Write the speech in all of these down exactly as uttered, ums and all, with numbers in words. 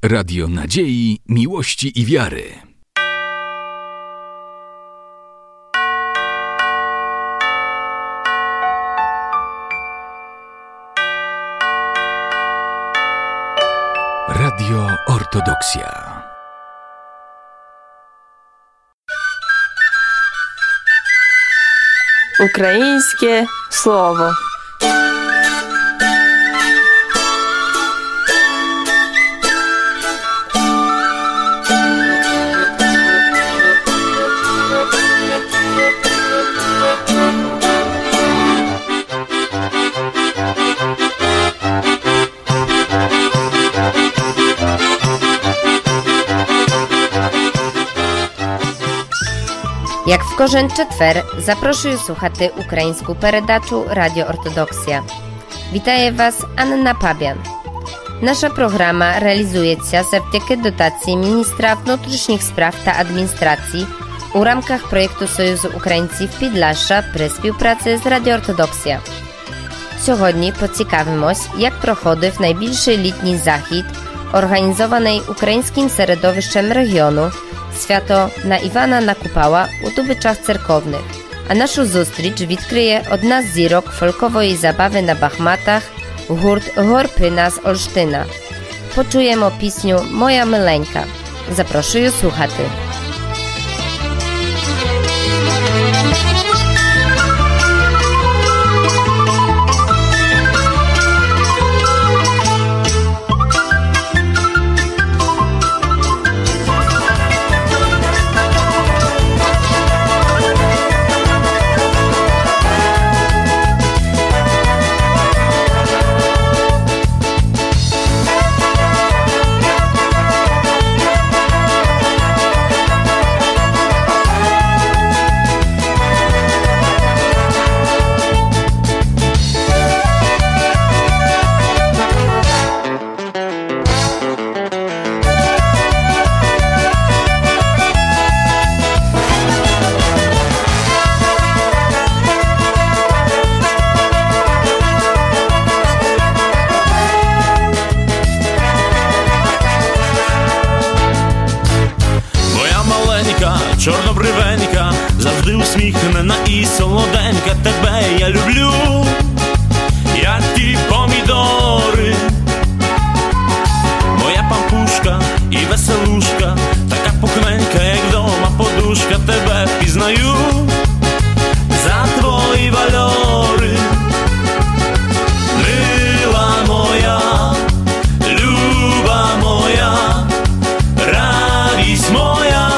Radio nadziei, miłości i wiary. Radio Ortodoksja. Ukraińskie słowo. Як в кожен четвер запрошую слухати українську передачу Радіо Ортодоксія. Вітає вас Анна Пабян. Наша програма реалізується завдяки дотації міністра внутрішніх справ та адміністрації у рамках проєкту Союзу українців Підляшша при співпраці з Радіо Ортодоксія. Сьогодні поцікавимось, як проходив найбільший літній захід, організований українським середовищем регіону Свято на Івана Накупала у Тубичах церковних. А нашу зустріч відкриє одна з зірок фолькової забави на Бахматах – гурт Горпина з Олштина. Почуємо пісню «Моя миленька». Запрошую слухати. Чорнобривенька, завжди усміхнена і солоденька. Тебе я люблю, як ті помідори. Моя пампушка і веселушка, така пухненька, як дома подушка. Тебе впізнаю за твої вальори. Мила моя, люба моя, радість моя.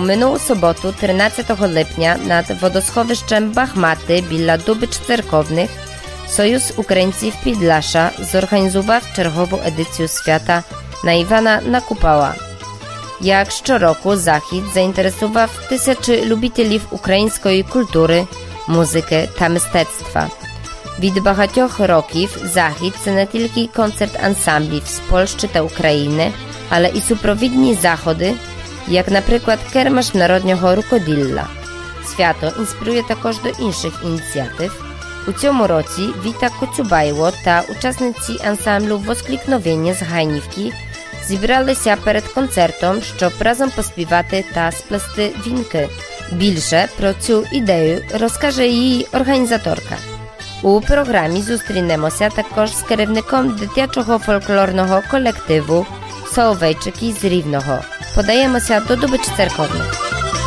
минулу суботу, тринадцятого липня, над водосховищем Бахмати біля Дубич Церковних Союз Українців Підляша зорганізував чергову едицію свята на Івана Накупала. Як щороку, захід заінтересував тисячі любителів української культури, музики та мистецтва. Від багатьох років захід – це не тільки концерт ансамблів з Польщі та України, але і супровідні заходи, як, наприклад, кермаш народного рукоділля. Свято інспірує також до інших ініціатив. У цьому році Віта Коцюбайло та учасниці ансамблю «Воскликновення» з Гайнівки зібралися перед концертом, щоб разом поспівати та сплести вінки. Більше про цю ідею розкаже її організаторка. У програмі зустрінемося також з керівником дитячого фольклорного колективу «Соловейчики» з Рівного. Подаємося до Дубич Церковних.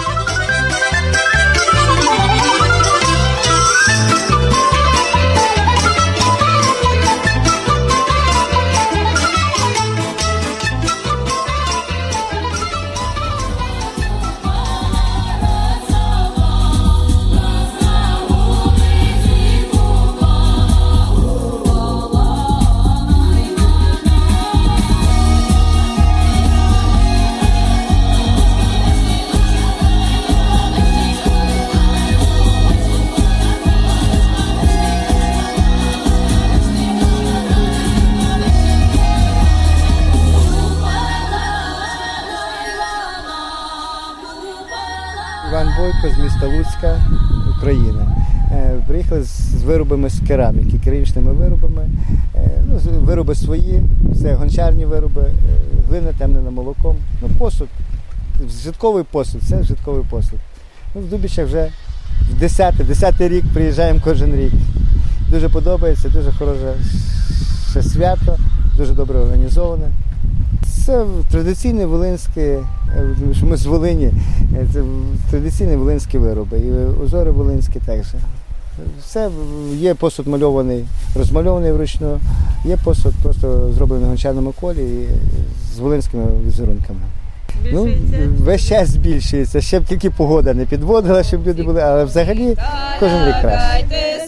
Іван Бойко з міста Луцька, Україна. Приїхали з виробами з кераміки, керамічними виробами. Ну, вироби свої, це гончарні вироби, глина темнена молоком. Ну, посуд, житковий посуд, це житковий посуд. Ну, в Дубичах вже в десятий, десятий рік приїжджаємо кожен рік. Дуже подобається, дуже хороше свято, дуже добре організоване. Це традиційне волинське, що ми з Волині, це традиційні волинські вироби, і узори волинські теж. Все, є посуд мальований, розмальований вручну, є посуд просто зроблений на гончарному колі з волинськими візерунками. Ну, весь час збільшується, ще б тільки погода не підводила, щоб люди були, але взагалі кожен рік краще.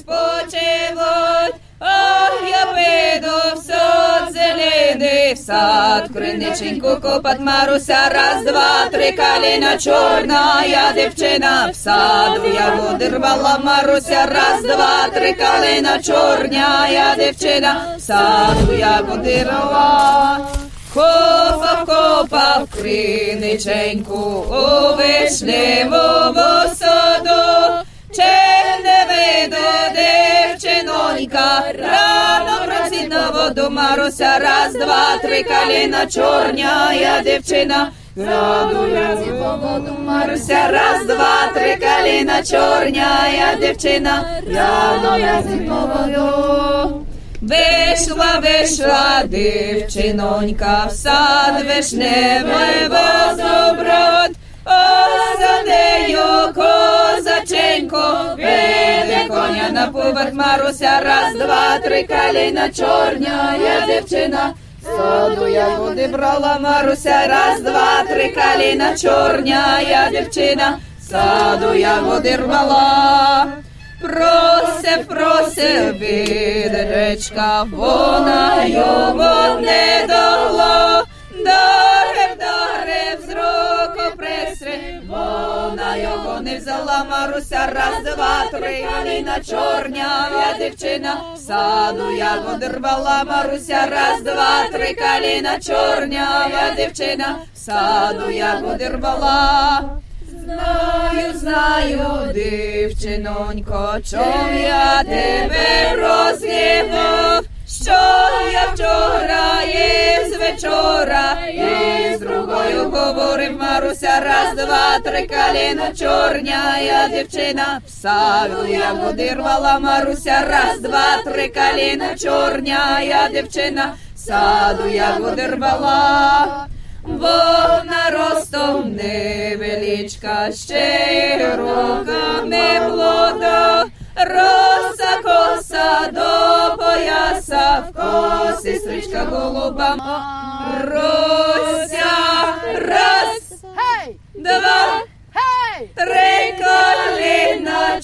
В сад, криниченьку копать Маруся, раз, два, три, калина чорна, я дівчина в саду, ягоди рвала Маруся, раз, два, три, калина чорня, я дівчина в саду, ягоди рвала. Копав, копав криниченьку у вишневому саду, чи не виду дівчинонька, рано просить на воду Маруся, раз, два, три, калина чорня, я дівчина, раду я по воду Маруся, раз, два, три, калина чорня, я дівчина, раду я по воду. Вийшла, вийшла дівчинонька в сад вишневий возоброд, а за нею козаченько, веде коня на повод Маруся, раз, два, три, калина чорня, я дівчина, саду ягоди брала Маруся, раз, два, три, калина чорня, я дівчина, саду ягоди рвала. Просив, просив відречка, вона йому не дала, дарив, дарив з року пресри, вона його не взяла Маруся, раз, два, три, калина чорня, я дівчина, в саду ягоди рвала Маруся, раз, два, три, калина чорня, я дівчина, в саду ягоди рвала. Знаю, знаю, дівчинонько, чом я тебе розгнівав, що я вчора і з вечора, і з другою говорив Маруся, раз, два, три, калина чорня, я дівчина, в саду ягоди рвала Маруся, раз, два, три, калина чорня, я дівчина, в саду ягоди рвала. Вона ростом невеличка, ще й роками молода, роса коса до пояса, в косі стрічка голуба. Рося, раз, два, три калина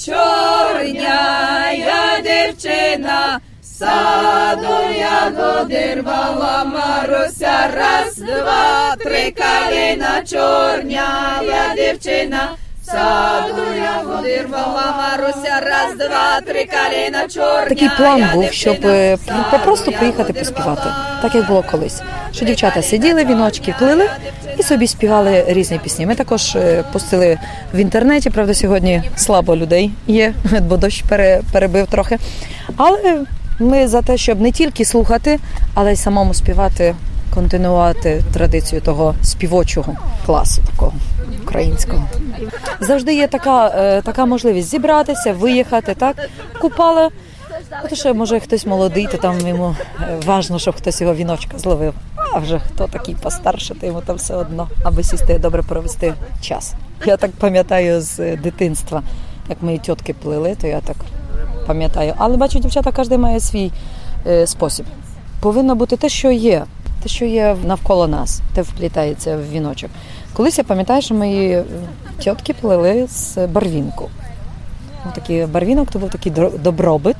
чорня, я дівчина, саду ягоди рвала Маруся, раз, два, три калина чорня, я дівчина, саду ягоди рвала Маруся, раз, два, три калина чорня. Такий план був, щоб просто приїхати поспівати, так як було колись. Що дівчата сиділи, віночки плили і собі співали різні пісні. Ми також пустили в інтернеті, правда, сьогодні слабо людей є, бо дощ перебив трохи. Але ми за те, щоб не тільки слухати, але й самому співати, континуувати традицію того співочого класу, такого українського. Завжди є така, така можливість зібратися, виїхати, так, Купала. От ще, може, хтось молодий, то там йому важливо, щоб хтось його віночка зловив. А вже хто такий постарше, то йому там все одно, аби сісти добре провести час. Я так пам'ятаю з дитинства, як мої тітки плели, то я так пам'ятаю. Але бачу, дівчата, кожен має свій е, спосіб. Повинно бути те, що є, те, що є навколо нас, те вплітається в віночок. Колись я пам'ятаю, що мої тітки плели з барвінку. Такий барвінок, то був такий добробит.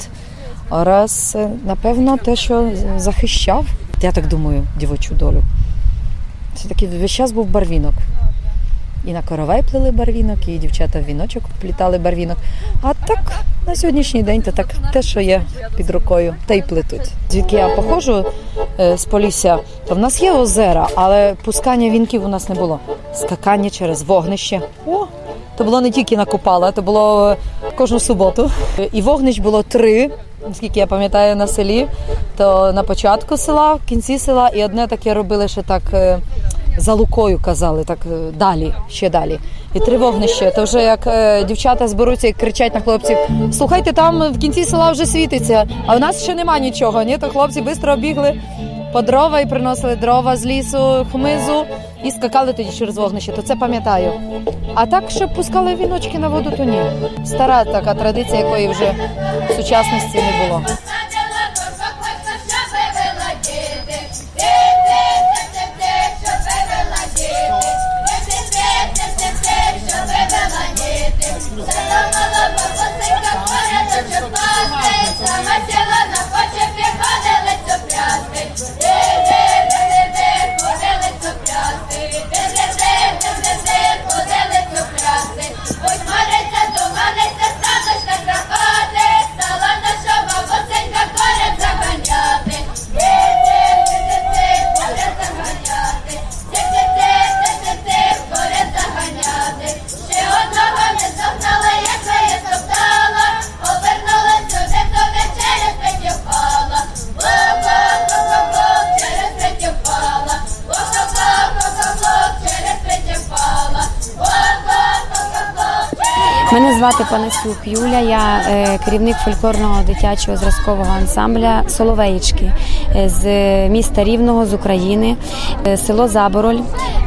Раз, напевно, те, що захищав, я так думаю, дівочу долю. Це такий весь час був барвінок. І на коровай плели барвінок, і дівчата в віночок плітали барвінок. А так, на сьогоднішній день, то так те, що є під рукою, те й плетуть. Звідки я походжу з Полісся, то в нас є озера, але пускання вінків у нас не було. Скакання через вогнище. О! То було не тільки на Купала, то було кожну суботу. І вогнищ було три, наскільки я пам'ятаю, на селі. То на початку села, в кінці села, і одне таке робили ще так за лукою, казали, так далі, ще далі. І три вогнища. То вже як дівчата зберуться і кричать на хлопців: слухайте, там в кінці села вже світиться, а у нас ще нема нічого. Ні, то хлопці швидко бігли по дрова і приносили дрова з лісу, хмизу і скакали тоді через вогнище. То це пам'ятаю. А так, щоб пускали віночки на воду, то ні. Стара така традиція, якої вже в сучасності не було. Мене звати Панасюк Юля, я е, керівник фольклорного дитячого зразкового ансамбля «Соловеїчки» з міста Рівного, з України, е, село Забороль.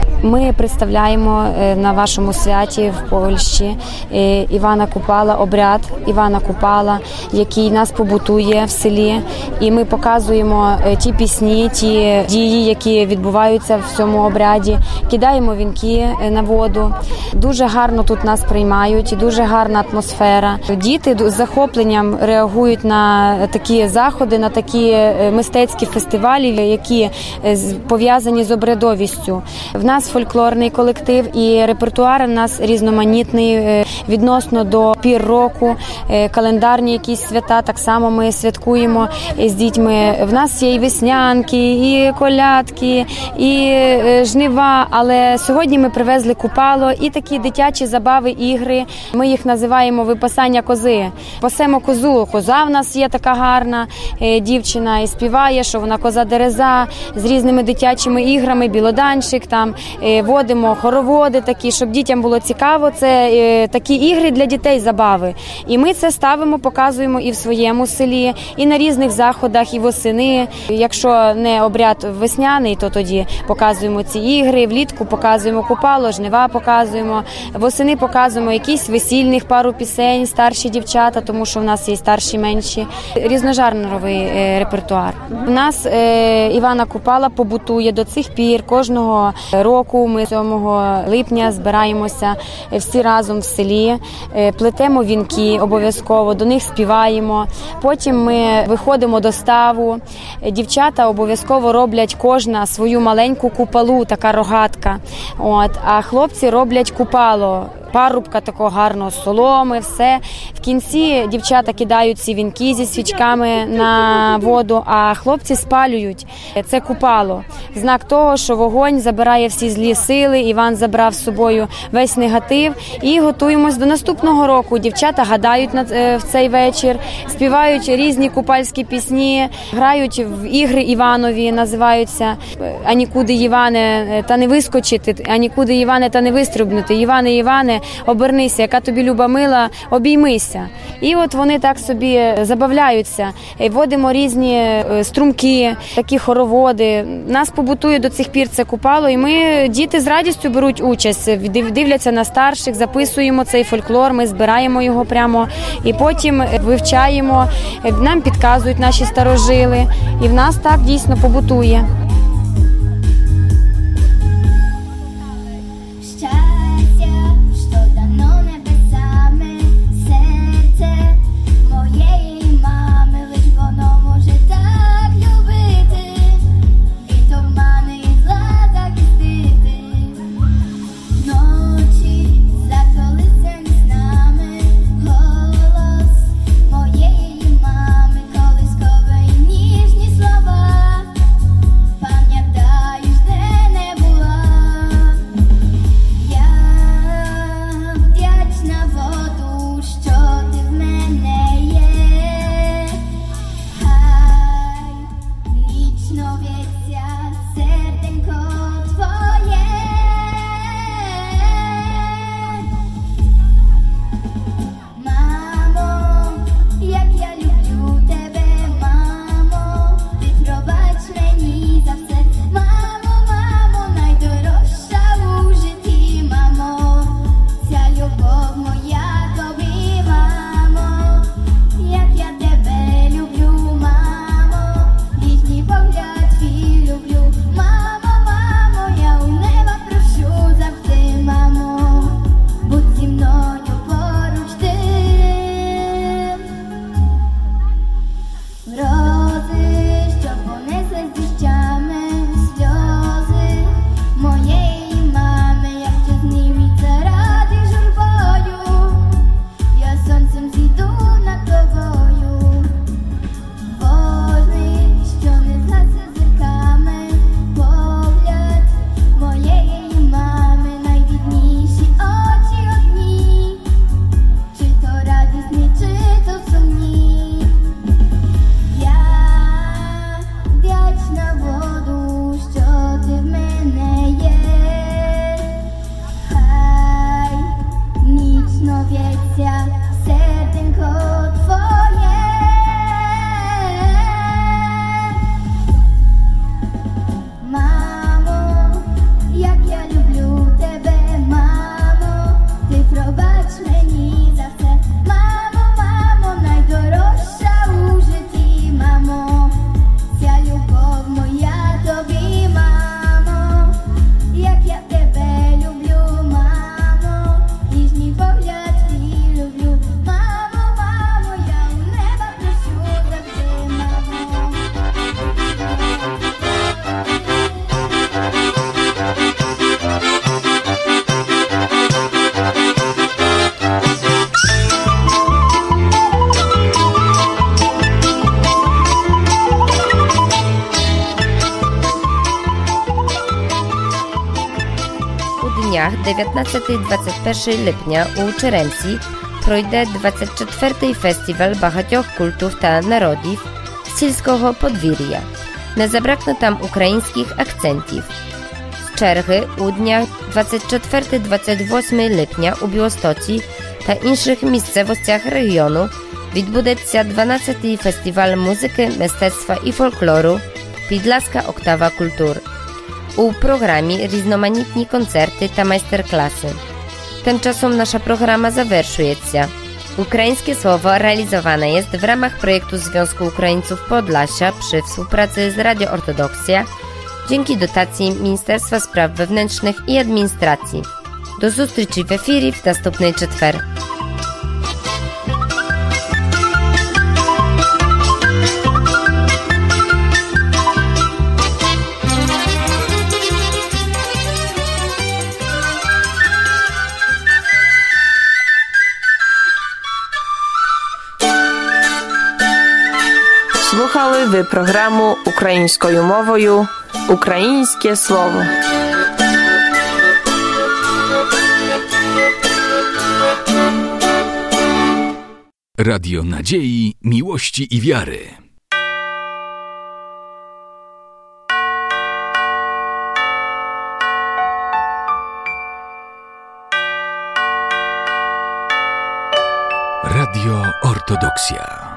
Ми представляємо на вашому святі в Польщі Івана Купала, обряд Івана Купала, який нас побутує в селі. І ми показуємо ті пісні, ті дії, які відбуваються в цьому обряді. Кидаємо вінки на воду. Дуже гарно тут нас приймають, дуже гарна атмосфера. Діти з захопленням реагують на такі заходи, на такі мистецькі фестивалі, які пов'язані з обрядовістю. В нас фольклорний колектив і репертуар у нас різноманітний відносно до пір року, календарні якісь свята, так само ми святкуємо з дітьми. В нас є і веснянки, і колядки, і жнива, але сьогодні ми привезли Купало і такі дитячі забави, ігри. Ми їх називаємо випасання кози. Пасемо козу. Коза в нас є така гарна дівчина і співає, що вона коза дереза з різними дитячими іграми, білоданчик, там водимо хороводи такі, щоб дітям було цікаво. Це такі ігри для дітей, забави. І ми це ставимо, показуємо і в своєму селі, і на різних заходах, і восени. Якщо не обряд весняний, то тоді показуємо ці ігри, влітку показуємо Купало, жнива показуємо, восени показуємо якісь весільних пару пісень, старші дівчата, тому що в нас є старші, менші. Різножанровий репертуар. У нас Івана Купала побутує до цих пір, кожного року року ми сьомого липня збираємося всі разом в селі, плетемо вінки обов'язково, до них співаємо. Потім ми виходимо до ставу. Дівчата обов'язково роблять кожна свою маленьку купалу, така рогатка. От, а хлопці роблять купало. Парубка такого гарного соломи, все. В кінці дівчата кидають ці вінки зі свічками на воду, а хлопці спалюють. Це купало. Знак того, що вогонь забирає всі злі сили, Іван забрав з собою весь негатив. І готуємось до наступного року. Дівчата гадають в цей вечір, співають різні купальські пісні, грають в ігри Іванові, називаються «А нікуди, Іване, та не вискочити», «А нікуди, Іване, та не вистрибнути», «Іване, Іване, обернися, яка тобі люба мила, обіймися». І от вони так собі забавляються. Водимо різні струмки, такі хороводи. Нас побутує до цих пір це купало, і ми, діти з радістю беруть участь, дивляться на старших, записуємо цей фольклор, ми збираємо його прямо, і потім вивчаємо, нам підказують наші старожили, і в нас так дійсно побутує. дев'ятнадцятого-двадцять першого липня у Черемці пройде двадцять четвертий фестиваль багатьох культур та народів сільського подвір'я. Не забraknie там українських акцентів. З черги у днях двадцять четвертого-двадцять восьмого липня у Білостоці та інших місцевостях регіону відбудеться дванадцятий фестиваль музики, мистецтва і фольклору «Підласка Октава Культур». У programie rізноманітні koncerty та майстер-класи. Tymczasem nasza programa zaвершує się. Ukraińskie Słowo realizowane jest w ramach projektu Związku Ukraińców Podlasia przy współpracy z Radio Ortodoksja dzięki dotacji Ministerstwa Spraw Wewnętrznych i Administracji. До зустрічі в ефірі в наступний четвер. Слухали ви програму українською мовою «Українське слово». Radio Nadziei, Miłości i Wiary. Radio Ortodoksja.